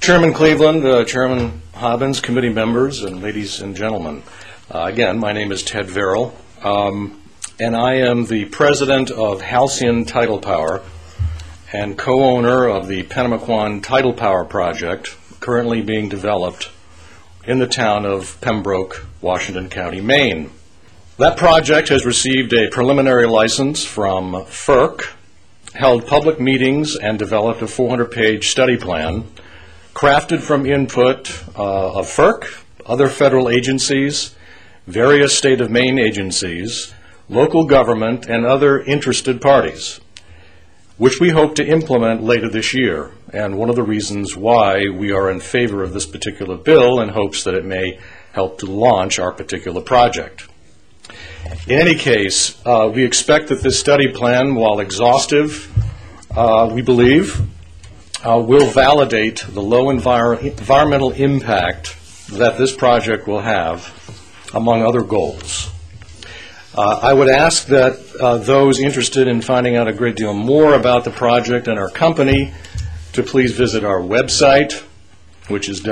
Chairman Cleveland, Chairman Hobbins, committee members, and ladies and gentlemen. Again, my name is Ted Verrill, and I am the president of Halcyon Tidal Power and co-owner of the Pennamequan Tidal Power Project, currently being developed in the town of Pembroke, Washington County, Maine. That project has received a preliminary license from FERC, held public meetings, and developed a 400-page study plan crafted from input of FERC, other federal agencies, various state of Maine agencies, local government, and other interested parties, which we hope to implement later this year, and one of the reasons why we are in favor of this particular bill in hopes that it may help to launch our particular project. In any case, we expect that this study plan, while exhaustive, we believe, will validate the low environmental impact that this project will have, among other goals. I would ask that those interested in finding out a great deal more about the project and our company to please visit our website, which is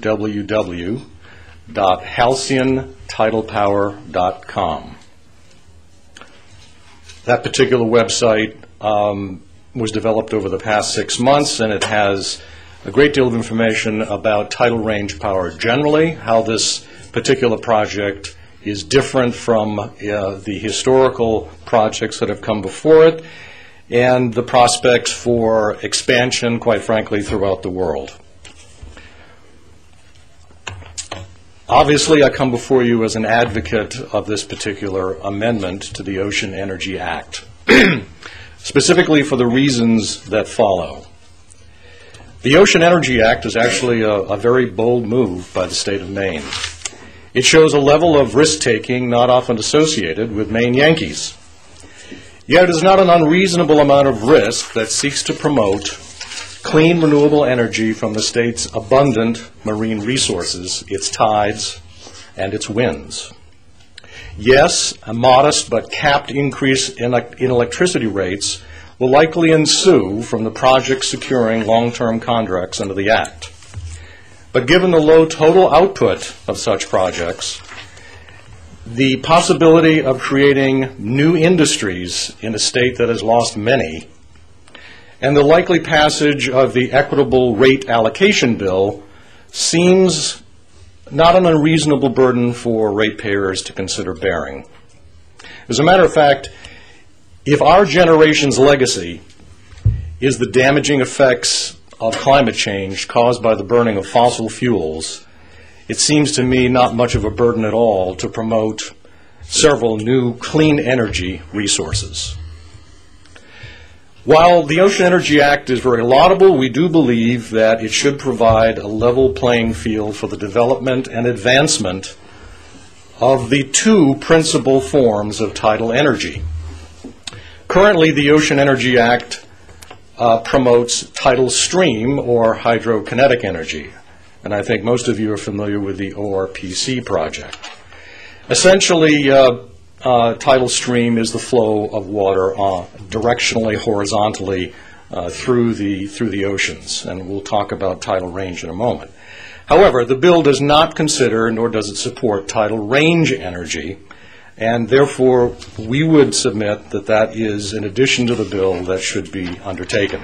www.halcyontidalpower.com. That particular website was developed over the past 6 months, and it has a great deal of information about tidal range power generally, how this particular project is different from the historical projects that have come before it, and the prospects for expansion, quite frankly, throughout the world. Obviously, I come before you as an advocate of this particular amendment to the Ocean Energy Act, specifically for the reasons that follow. The Ocean Energy Act is actually a very bold move by the state of Maine. It shows a level of risk-taking not often associated with Maine Yankees. Yet it is not an unreasonable amount of risk that seeks to promote clean, renewable energy from the state's abundant marine resources, its tides, and its winds. Yes, a modest but capped increase in electricity rates will likely ensue from the project securing long-term contracts under the Act. But given the low total output of such projects, the possibility of creating new industries in a state that has lost many, and the likely passage of the Equitable Rate Allocation Bill seems not an unreasonable burden for ratepayers to consider bearing. As a matter of fact, if our generation's legacy is the damaging effects of climate change caused by the burning of fossil fuels, it seems to me not much of a burden at all to promote several new clean energy resources. While the Ocean Energy Act is very laudable, we do believe that it should provide a level playing field for the development and advancement of the two principal forms of tidal energy. Currently, the Ocean Energy Act promotes tidal stream or hydrokinetic energy, and I think most of you are familiar with the ORPC project. Essentially, tidal stream is the flow of water directionally, horizontally through the oceans, and we'll talk about tidal range in a moment. However, the bill does not consider, nor does it support, tidal range energy, and therefore we would submit that that is an addition to the bill that should be undertaken.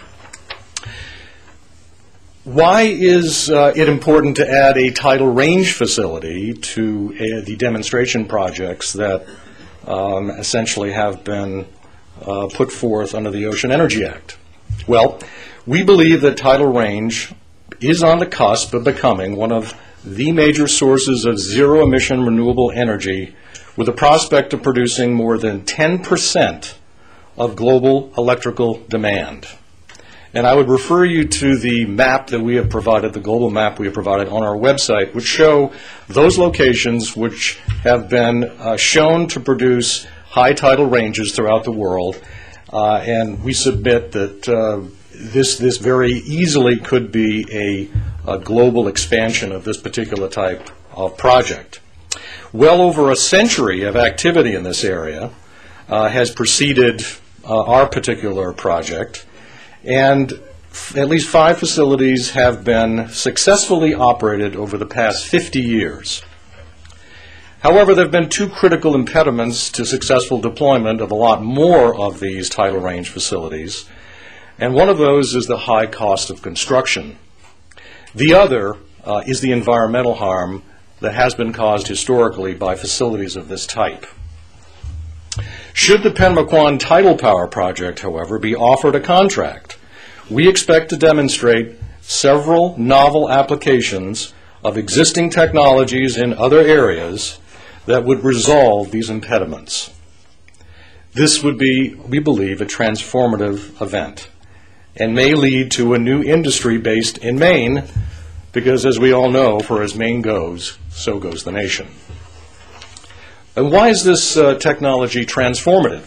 Why is it important to add a tidal range facility to the demonstration projects that essentially have been put forth under the Ocean Energy Act? Well, we believe that tidal range is on the cusp of becoming one of the major sources of zero-emission renewable energy, with a prospect of producing more than 10% of global electrical demand. And I would refer you to the map that we have provided, the global map we have provided on our website, which show those locations which have been shown to produce high tidal ranges throughout the world. And we submit that this very easily could be a global expansion of this particular type of project. Well over a century of activity in this area has preceded our particular project, and At least 5 facilities have been successfully operated over the past 50 years. However, there have been 2 critical impediments to successful deployment of a lot more of these tidal range facilities, and one of those is the high cost of construction. The other is the environmental harm that has been caused historically by facilities of this type. Should the Pennamequan Tidal Power Project, however, be offered a contract, we expect to demonstrate several novel applications of existing technologies in other areas that would resolve these impediments. This would be, we believe, a transformative event and may lead to a new industry based in Maine, because as we all know, for as Maine goes, so goes the nation. And why is this technology transformative?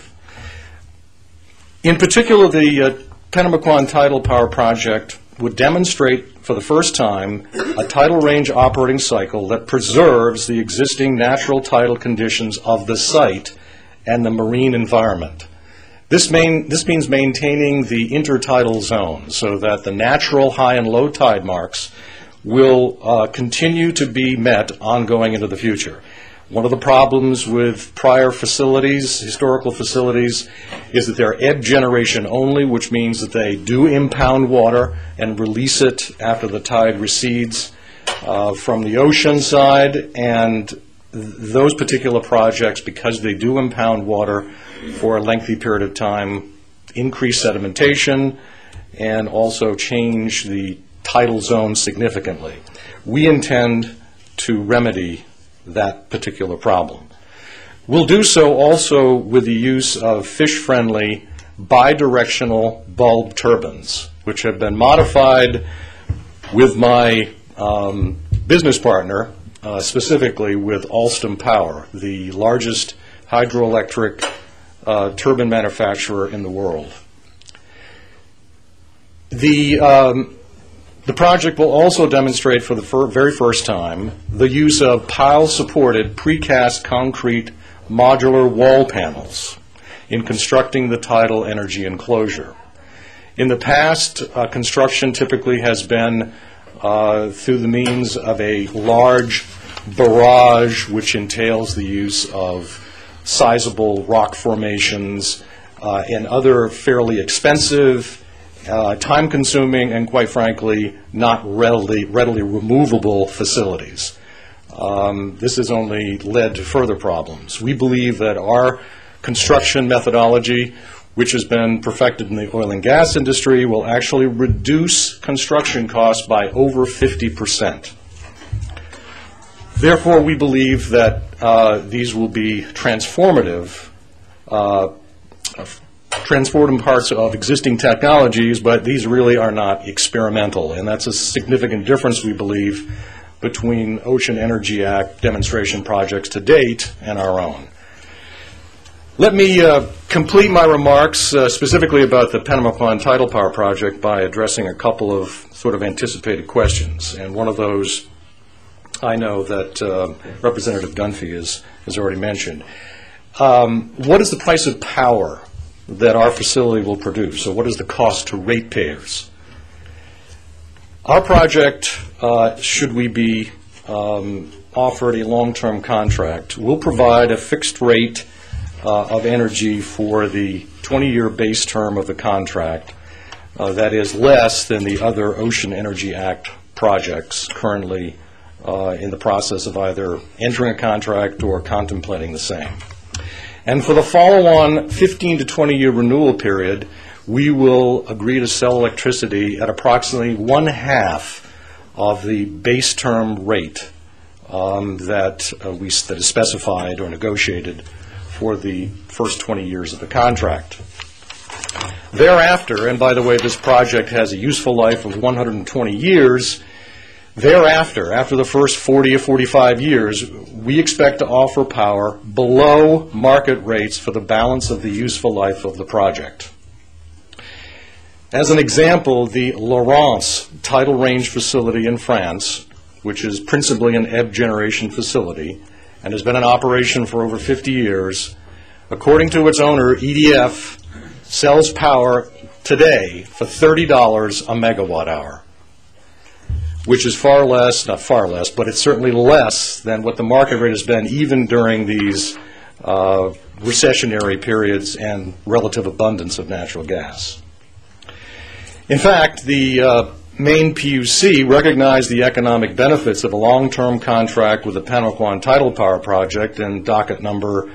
In particular, the Pennamequan Tidal Power Project would demonstrate for the first time a tidal range operating cycle that preserves the existing natural tidal conditions of the site and the marine environment. This means maintaining the intertidal zone so that the natural high and low tide marks will continue to be met ongoing into the future. One of the problems with prior facilities, historical facilities, is that they're ebb generation only, which means that they do impound water and release it after the tide recedes from the ocean side. And those particular projects, because they do impound water for a lengthy period of time, increase sedimentation and also change the tidal zone significantly. We intend to remedy that particular problem. We'll do so also with the use of fish-friendly bidirectional bulb turbines, which have been modified with my business partner, specifically with Alstom Power, the largest hydroelectric turbine manufacturer in the world. The project will also demonstrate for the very first time the use of pile-supported precast concrete modular wall panels in constructing the tidal energy enclosure. In the past, construction typically has been through the means of a large barrage, which entails the use of sizable rock formations and other fairly expensive, time-consuming, and quite frankly, not readily removable facilities. This has only led to further problems. We believe that our construction methodology, which has been perfected in the oil and gas industry, will actually reduce construction costs by over 50%. Therefore, we believe that these will be transformative parts of existing technologies, but these really are not experimental, and that's a significant difference, we believe, between Ocean Energy Act demonstration projects to date and our own. Let me complete my remarks specifically about the Pennamequan Tidal Power Project by addressing a couple of sort of anticipated questions, and one of those I know that Representative Dunphy has already mentioned. What is the price of power that our facility will produce? So what is the cost to ratepayers? Our project, should we be offered a long-term contract, will provide a fixed rate of energy for the 20-year base term of the contract that is less than the other Ocean Energy Act projects currently in the process of either entering a contract or contemplating the same. And for the follow-on 15 to 20-year renewal period, we will agree to sell electricity at approximately 1/2 of the base term rate that is specified or negotiated for the first 20 years of the contract. Thereafter, and by the way, this project has a useful life of 120 years, thereafter, after the first 40 or 45 years, we expect to offer power below market rates for the balance of the useful life of the project. As an example, the Laurence tidal range facility in France, which is principally an ebb generation facility and has been in operation for over 50 years, according to its owner, EDF, sells power today for $30 a megawatt hour, which is far less, not far less, but it's certainly less than what the market rate has been even during these recessionary periods and relative abundance of natural gas. In fact, the Maine PUC recognized the economic benefits of a long-term contract with the Pennoquan Tidal Power Project in docket number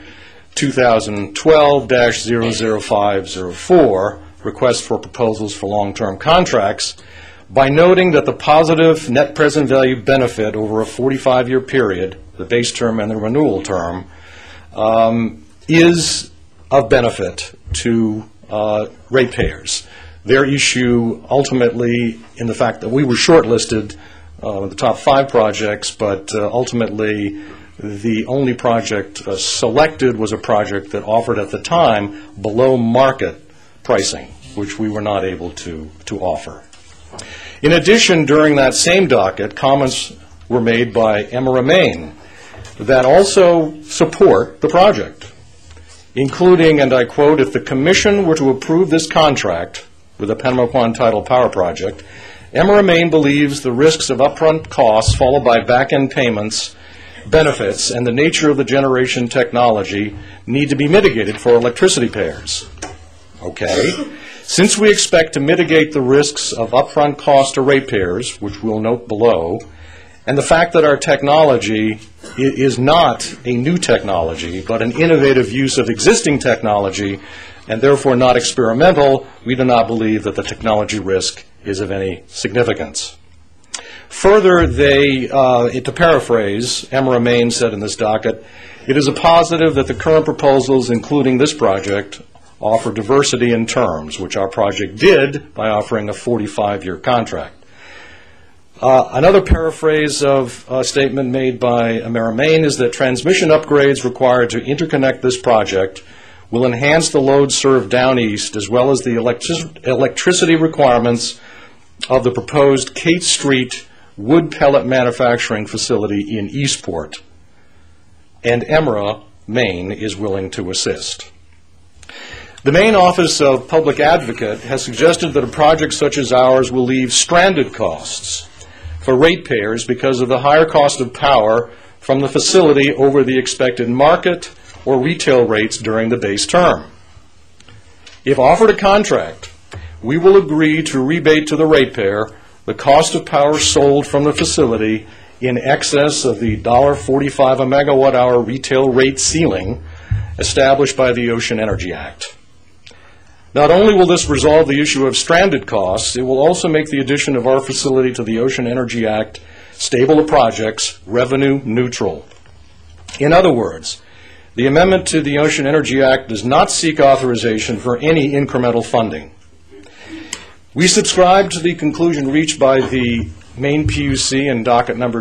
2012-00504, Request for Proposals for Long-Term Contracts, by noting that the positive net present value benefit over a 45-year period, the base term and the renewal term, is of benefit to ratepayers. Their issue ultimately in the fact that we were shortlisted, the top 5 projects, but ultimately the only project selected was a project that offered at the time below market pricing, which we were not able to offer. In addition, during that same docket, comments were made by Emera Maine that also support the project, including, and I quote, "If the Commission were to approve this contract with the Pennoquan Tidal Power Project, Emera Maine believes the risks of upfront costs followed by back-end payments, benefits, and the nature of the generation technology need to be mitigated for electricity payers." Okay. Since we expect to mitigate the risks of upfront cost to ratepayers, which we'll note below, and the fact that our technology is not a new technology, but an innovative use of existing technology, and therefore not experimental, we do not believe that the technology risk is of any significance. Further, to paraphrase, Emera Maine said in this docket, "It is a positive that the current proposals, including this project, offer diversity in terms," which our project did by offering a 45-year contract. Another paraphrase of a statement made by Emera Maine is that transmission upgrades required to interconnect this project will enhance the load served down east as well as the electricity requirements of the proposed Kate Street wood pellet manufacturing facility in Eastport, and Emera Maine is willing to assist. The Maine Office of Public Advocate has suggested that a project such as ours will leave stranded costs for ratepayers because of the higher cost of power from the facility over the expected market or retail rates during the base term. If offered a contract, we will agree to rebate to the ratepayer the cost of power sold from the facility in excess of the $1.45 a megawatt hour retail rate ceiling established by the Ocean Energy Act. Not only will this resolve the issue of stranded costs, it will also make the addition of our facility to the Ocean Energy Act stable of projects revenue neutral. In other words, the amendment to the Ocean Energy Act does not seek authorization for any incremental funding. We subscribe to the conclusion reached by the Maine PUC in docket number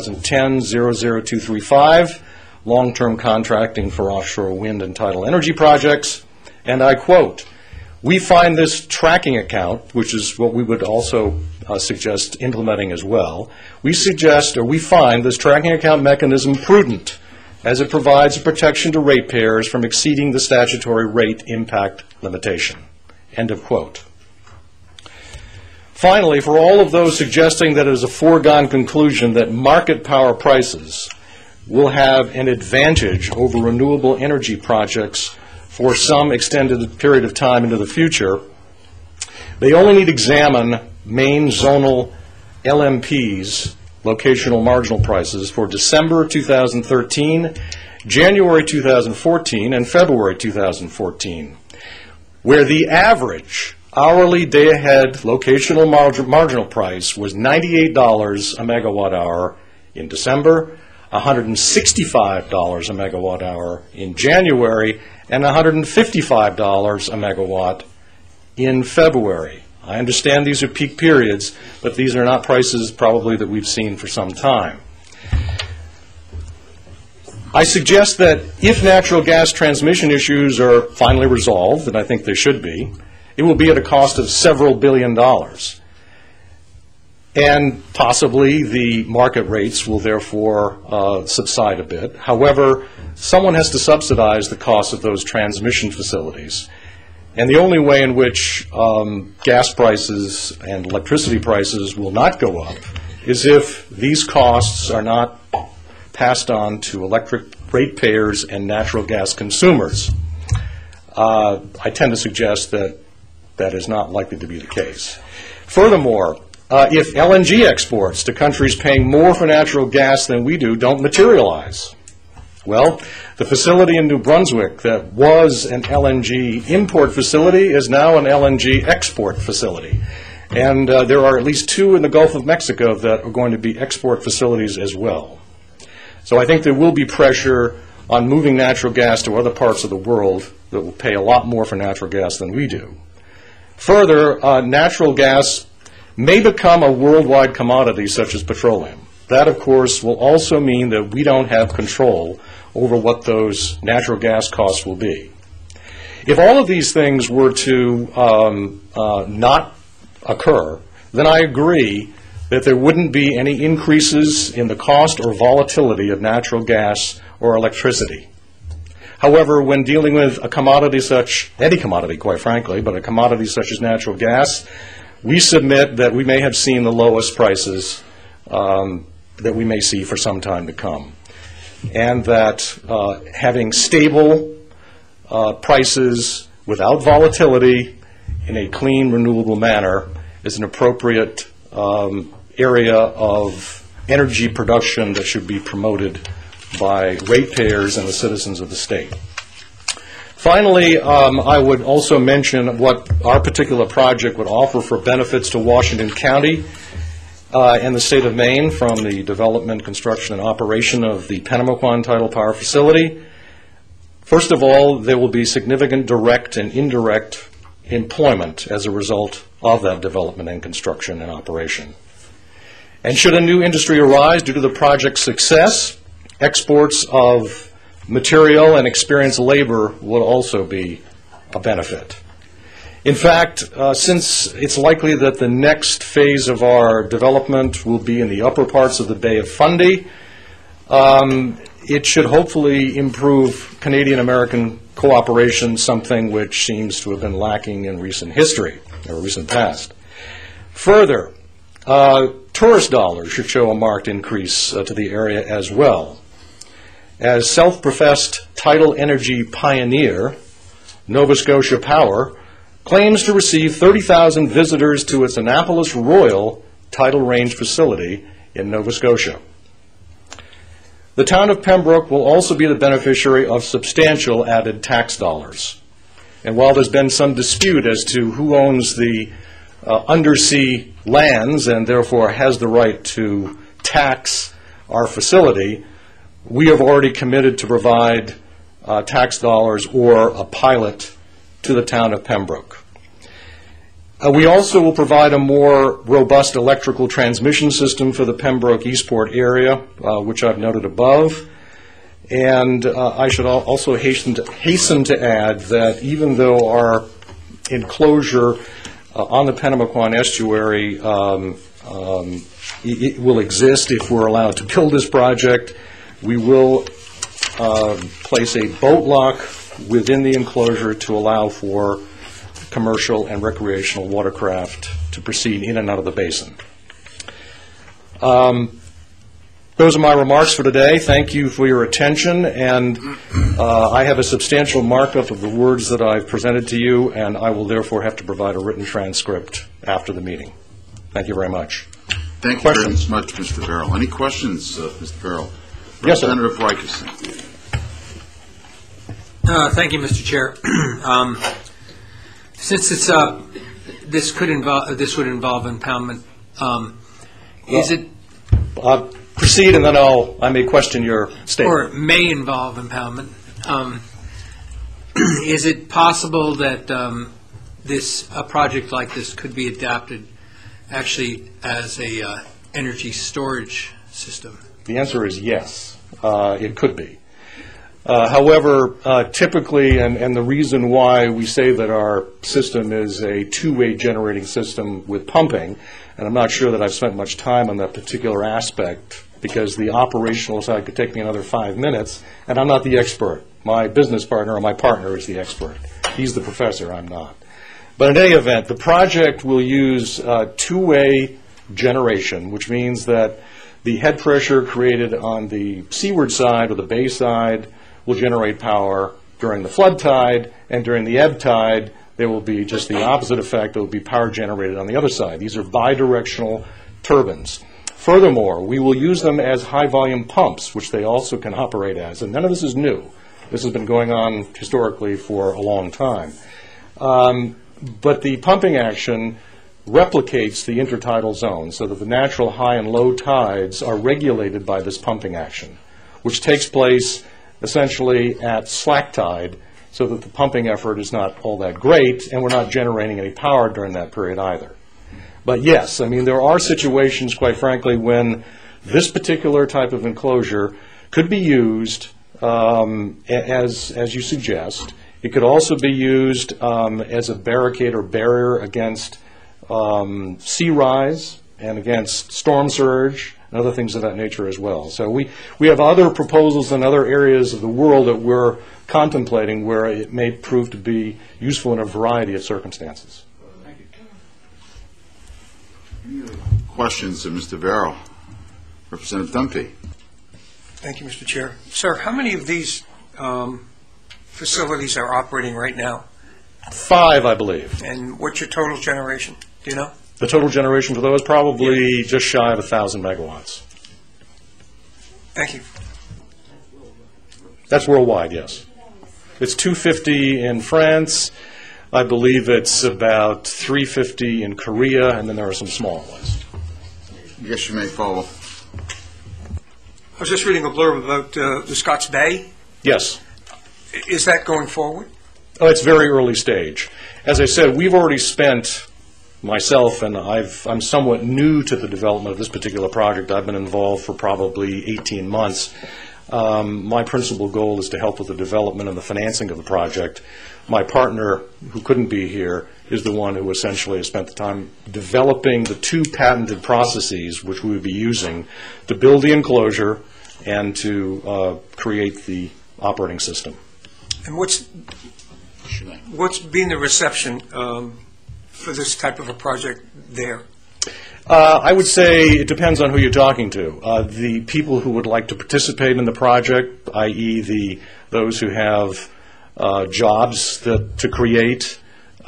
2010-00235, long-term contracting for offshore wind and tidal energy projects, and I quote, "We find this tracking account," which is what we would also suggest implementing as well, we find this tracking account mechanism prudent as it provides a protection to ratepayers from exceeding the statutory rate impact limitation. End of quote. Finally, for all of those suggesting that it is a foregone conclusion that market power prices will have an advantage over renewable energy projects for some extended period of time into the future, they only need to examine Maine zonal LMPs, locational marginal prices, for December 2013, January 2014, and February 2014, where the average hourly day-ahead locational marginal price was $98 a megawatt hour in December, $165 a megawatt hour in January, and $155 a megawatt in February. I understand these are peak periods, but these are not prices probably that we've seen for some time. I suggest that if natural gas transmission issues are finally resolved, and I think they should be, it will be at a cost of several $billion. And possibly the market rates will therefore subside a bit. However, someone has to subsidize the cost of those transmission facilities. And the only way in which gas prices and electricity prices will not go up is if these costs are not passed on to electric ratepayers and natural gas consumers. I tend to suggest that that is not likely to be the case. Furthermore, if LNG exports to countries paying more for natural gas than we do don't materialize, well, the facility in New Brunswick that was an LNG import facility is now an LNG export facility. And there are at least 2 in the Gulf of Mexico that are going to be export facilities as well. So I think there will be pressure on moving natural gas to other parts of the world that will pay a lot more for natural gas than we do. Further, natural gas may become a worldwide commodity such as petroleum. That, of course, will also mean that we don't have control over what those natural gas costs will be. If all of these things were to not occur, then I agree that there wouldn't be any increases in the cost or volatility of natural gas or electricity. However, when dealing with a commodity such, any commodity quite frankly, but a commodity such as natural gas, we submit that we may have seen the lowest prices that we may see for some time to come. And that having stable prices without volatility in a clean, renewable manner is an appropriate area of energy production that should be promoted by ratepayers and the citizens of the state. Finally, I would also mention what our particular project would offer for benefits to Washington County and the state of Maine from the development, construction, and operation of the Pennamequan Tidal Power Facility. First of all, there will be significant direct and indirect employment as a result of that development and construction and operation. And should a new industry arise due to the project's success, exports of material and experienced labor will also be a benefit. In fact, since it's likely that the next phase of our development will be in the upper parts of the Bay of Fundy, it should hopefully improve Canadian-American cooperation, something which seems to have been lacking in recent history, or recent past. Further, tourist dollars should show a marked increase to the area as well. As self-professed tidal energy pioneer, Nova Scotia Power claims to receive 30,000 visitors to its Annapolis Royal tidal range facility in Nova Scotia. The town of Pembroke will also be the beneficiary of substantial added tax dollars. And while there's been some dispute as to who owns the undersea lands and therefore has the right to tax our facility, we have already committed to provide tax dollars or a pilot to the town of Pembroke. We also will provide a more robust electrical transmission system for the Pembroke Eastport area, which I've noted above. And I should also hasten to add that even though our enclosure on the Pennamequan estuary it will exist if we're allowed to build this project, we will place a boat lock within the enclosure to allow for commercial and recreational watercraft to proceed in and out of the basin. Those are my remarks for today. Thank you for your attention, and I have a substantial markup of the words that I've presented to you, and I will therefore have to provide a written transcript after the meeting. Thank you very much. Thank you very much, Mr. Farrell. Any questions, Mr. Farrell? Yes, sir. Representative Rikerson. Thank you, Mr. Chair. Since it's this would involve impoundment, is it proceed, and then I may question your statement. or may involve impoundment? Is it possible that a project like this could be adapted actually as a energy storage system? The answer is yes. It could be. However, typically, and the reason why we say that our system is a two-way generating system with pumping, and I'm not sure that I've spent much time on that particular aspect because the operational side could take me another 5 minutes, and I'm not the expert. My business partner or my partner is the expert. He's the professor, I'm not. But in any event, the project will use two-way generation, which means that the head pressure created on the seaward side or the bay side will generate power during the flood tide, and during the ebb tide, there will be just the opposite effect. There will be power generated on the other side. These are bidirectional turbines. Furthermore, we will use them as high-volume pumps, which they also can operate as. And none of this is new. This has been going on historically for a long time. But the pumping action replicates the intertidal zone so that the natural high and low tides are regulated by this pumping action, which takes place essentially at slack tide, so that the pumping effort is not all that great, and we're not generating any power during that period either. But yes, I mean, there are situations, quite frankly, when this particular type of enclosure could be used as you suggest. It could also be used as a barricade or barrier against sea rise and against storm surge and other things of that nature as well. So we have other proposals in other areas of the world that we're contemplating where it may prove to be useful in a variety of circumstances. Thank you. Any other questions of Mr. Verrill? Representative Dunphy. Thank you, Mr. Chair. Sir, how many of these facilities are operating right now? 5, I believe. And what's your total generation? Do you know? The total generation for those, probably just shy of 1,000 megawatts. Thank you. That's worldwide, yes. It's 250 in France. I believe it's about 350 in Korea, and then there are some smaller ones. Yes, you may follow. I was just reading a blurb about the Scots Bay. Yes. Is that going forward? Oh, it's very early stage. As I said, we've already spent, myself, and I'm somewhat new to the development of this particular project. I've been involved for probably 18 months. My principal goal is to help with the development and the financing of the project. My partner, who couldn't be here, is the one who essentially has spent the time developing the 2 patented processes which we would be using to build the enclosure and to create the operating system. And what's been the reception for this type of a project there? I would say it depends on who you're talking to. The people who would like to participate in the project, i.e. those who have jobs to create,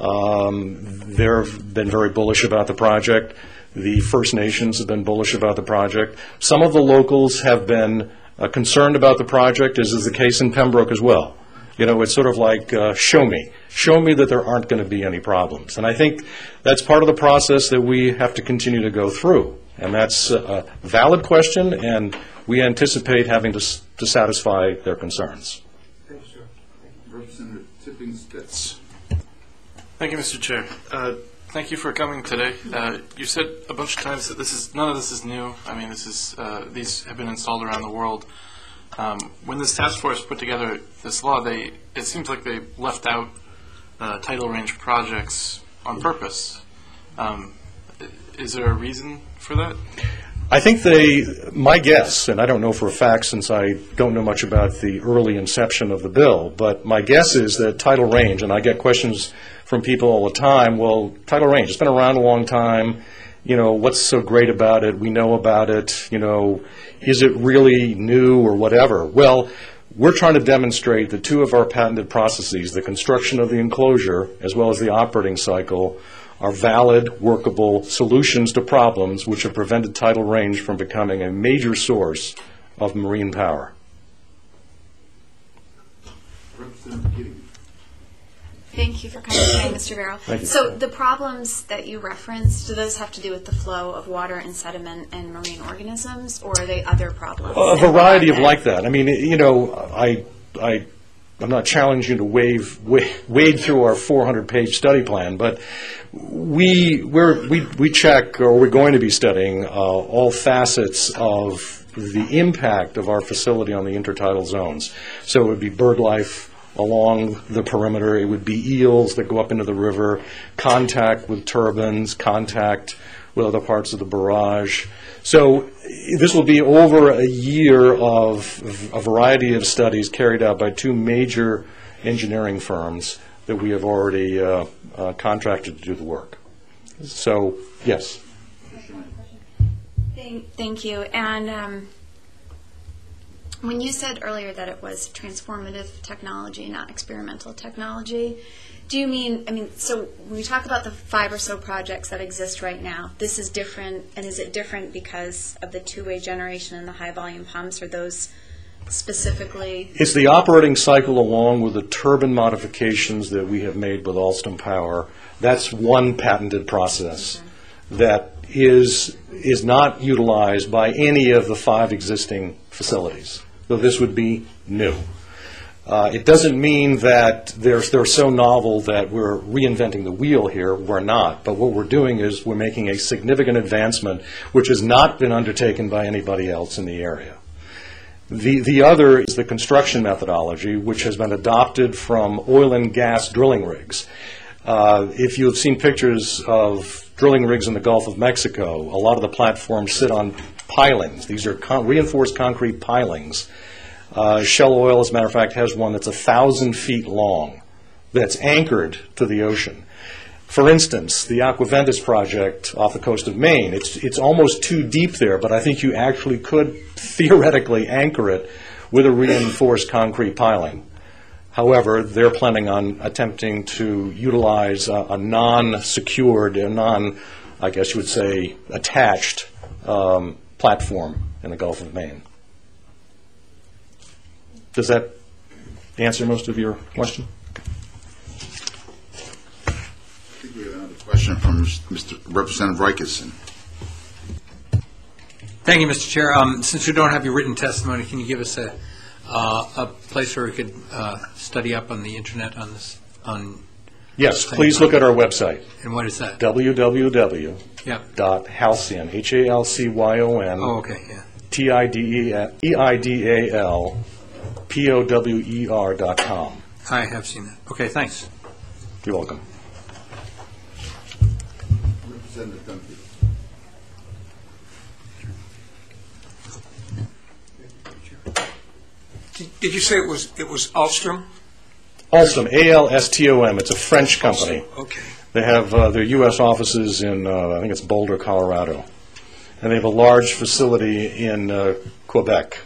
they've been very bullish about the project. The First Nations have been bullish about the project. Some of the locals have been concerned about the project, as is the case in Pembroke as well. You know, it's sort of like, show me that there aren't going to be any problems. And I think that's part of the process that we have to continue to go through. And that's a valid question, and we anticipate having to satisfy their concerns. Thank you, sir. Representative Tipping-Spitz. Thank you, Mr. Chair. Thank you for coming today. You said a bunch of times that none of this is new. I mean, these have been installed around the world. When this task force put together this law, it seems like they left out tidal range projects on purpose. Is there a reason for that? I think my guess, and I don't know for a fact since I don't know much about the early inception of the bill, but my guess is that tidal range, and I get questions from people all the time, well, tidal range, it's been around a long time, you know, what's so great about it? We know about it, you know, is it really new or whatever? Well, we're trying to demonstrate that 2 of our patented processes, the construction of the enclosure as well as the operating cycle, are valid, workable solutions to problems which have prevented tidal range from becoming a major source of marine power. Representative Keating. Thank you for coming today, Mr. Verrill. Thank you. So the problems that you referenced, do those have to do with the flow of water and sediment and marine organisms, or are they other problems? A variety of like that. I mean, you know, I'm not challenging you to wade through our 400-page study plan, but we check, or we're going to be studying all facets of the impact of our facility on the intertidal zones. So it would be bird life along the perimeter. It would be eels that go up into the river, contact with turbines, contact with other parts of the barrage. So this will be over a year of a variety of studies carried out by 2 major engineering firms that we have already contracted to do the work. So, yes. Thank you. And when you said earlier that it was transformative technology, not experimental technology, do you mean, so when we talk about the 5 or so projects that exist right now, this is different, and is it different because of the two-way generation and the high-volume pumps, or those specifically? It's the operating cycle along with the turbine modifications that we have made with Alstom Power. That's one patented process that is not utilized by any of the 5 existing facilities, though this would be new. It doesn't mean that they're so novel that we're reinventing the wheel here. We're not. But what we're doing is we're making a significant advancement which has not been undertaken by anybody else in the area. The other is the construction methodology, which has been adopted from oil and gas drilling rigs. If you have seen pictures of drilling rigs in the Gulf of Mexico, a lot of the platforms sit on pilings. These are reinforced concrete pilings. Shell Oil, as a matter of fact, has one that's 1,000 feet long that's anchored to the ocean. For instance, the Aquaventus project off the coast of Maine, it's almost too deep there, but I think you actually could theoretically anchor it with a reinforced concrete piling. However, they're planning on attempting to utilize a non-secured, I guess you would say, attached platform in the Gulf of Maine. Does that answer most of your question? I think we have another question from Mr. Representative Rikerson. Thank you, Mr. Chair. Since we don't have your written testimony, can you give us a place where we could study up on the internet on this? Yes, please look at our website. And what is that? www.halcyon, Halcyon, Oh, okay, yeah. TIDEALPOWER.com. I have seen that. Okay, thanks. You're welcome. Representative Dunphy. Did you say it was Alstom? Alstom, A-L-S-T-O-M. It's a French company. Okay. They have their U.S. offices in, I think it's Boulder, Colorado. And they have a large facility in Quebec.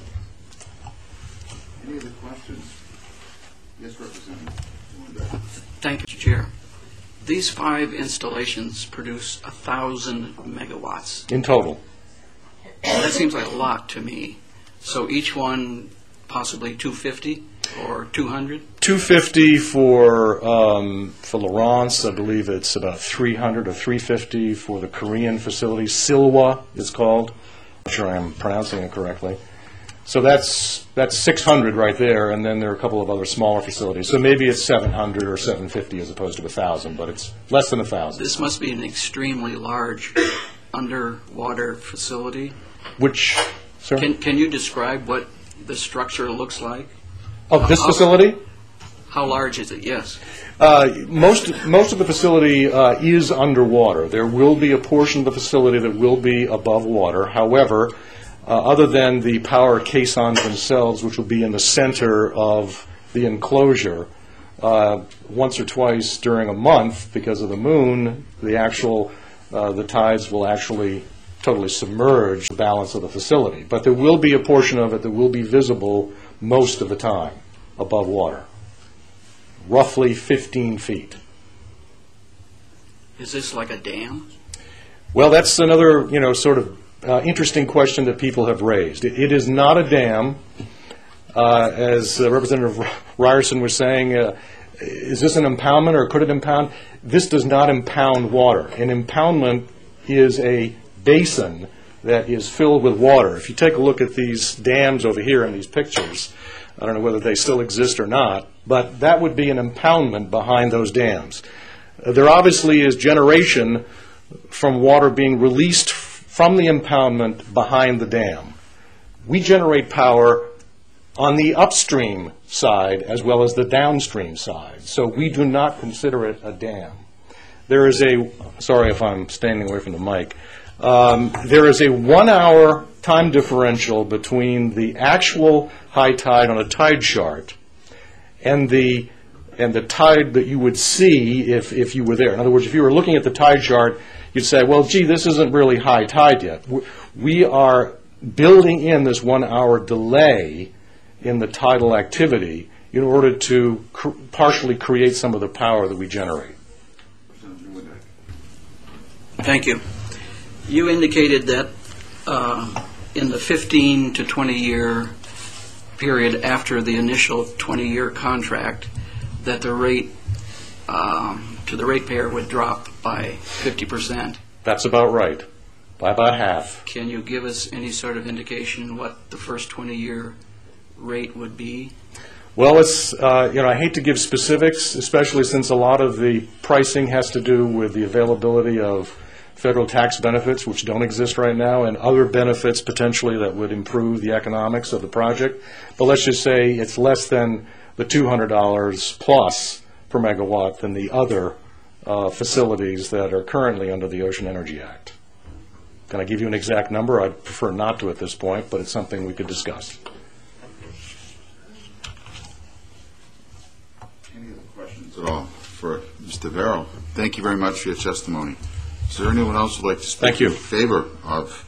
Any other questions? Yes, Representative. Thank you, Mr. Chair. These 5 installations produce 1,000 megawatts. In total. That seems like a lot to me. So each one possibly 250 or 200? 250 for Laurence. I believe it's about 300 or 350 for the Korean facility. Silwa is called. I'm sure I'm pronouncing it correctly. So that's 600 right there, and then there are a couple of other smaller facilities. So maybe it's 700 or 750 as opposed to 1,000, but it's less than 1,000. This must be an extremely large underwater facility. Which, sir? Can you describe what the structure looks like? Oh, this facility? How large is it? Yes. Most of the facility is underwater. There will be a portion of the facility that will be above water. However, other than the power caissons themselves, which will be in the center of the enclosure, once or twice during a month, because of the moon, the tides will actually totally submerge the balance of the facility. But there will be a portion of it that will be visible most of the time above water, roughly 15 feet. Is this like a dam? Well, that's another, sort of interesting question that people have raised. It is not a dam. As Representative Ryerson was saying, is this an impoundment or could it impound? This does not impound water. An impoundment is a basin that is filled with water. If you take a look at these dams over here in these pictures, I don't know whether they still exist or not, but that would be an impoundment behind those dams. There obviously is generation from water being released from the impoundment behind the dam. We generate power on the upstream side as well as the downstream side, so we do not consider it a dam. There is sorry if I'm standing away from the mic, there is a 1 hour time differential between the actual high tide on a tide chart and the and the tide that you would see if you were there. In other words, if you were looking at the tide chart, you'd say, well, gee, this isn't really high tide yet. We are building in this 1 hour delay in the tidal activity in order to partially create some of the power that we generate. Thank you. You indicated that in the 15 to 20-year period after the initial 20-year contract, that the rate to the ratepayer would drop by 50%. That's about right, by about half. Can you give us any sort of indication what the first 20-year rate would be? Well, it's, I hate to give specifics, especially since a lot of the pricing has to do with the availability of federal tax benefits, which don't exist right now, and other benefits potentially that would improve the economics of the project. But let's just say it's less than the $200 plus per megawatt than the other facilities that are currently under the Ocean Energy Act. Can I give you an exact number? I'd prefer not to at this point, but it's something we could discuss. Any other questions at all for Mr. Vero? Thank you very much for your testimony. Is there anyone else who would like to speak Thank you. in favor of